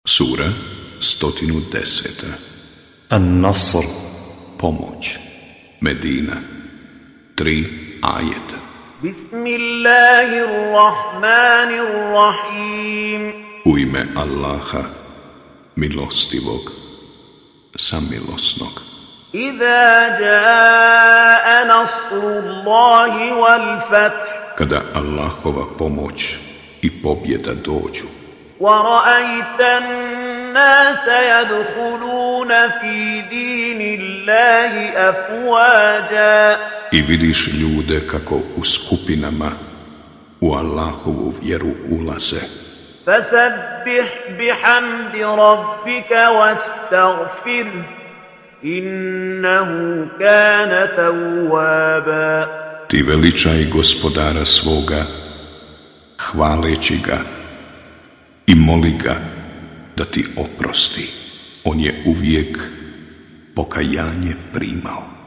Sura 110. An-Nasr. Pomoć. Medina. 3 ajeta. Bismillahirrahmanirrahim. U ime Allaha, milostivog, samilosnog. Iza jaa nasrullahi wal fath. Kada Allahova pomoć i pobjeda dođu. وَرَأَيْتَ النَّاسَ يَدْخُلُونَ فِي دِينِ اللَّهِ أَفْوَاجًا. I vidiš ljude kako u skupinama u Allahovu vjeru ulaze. فَسَبِّحْ بِحَمْدِ رَبِّكَ وَاسْتَغْفِرْهُ إِنَّهُ كَانَ تَوَّابًا. Ti veličaj Gospodara svoga, hvaleći ga, i moli ga da ti oprosti. On je uvijek pokajanje primao.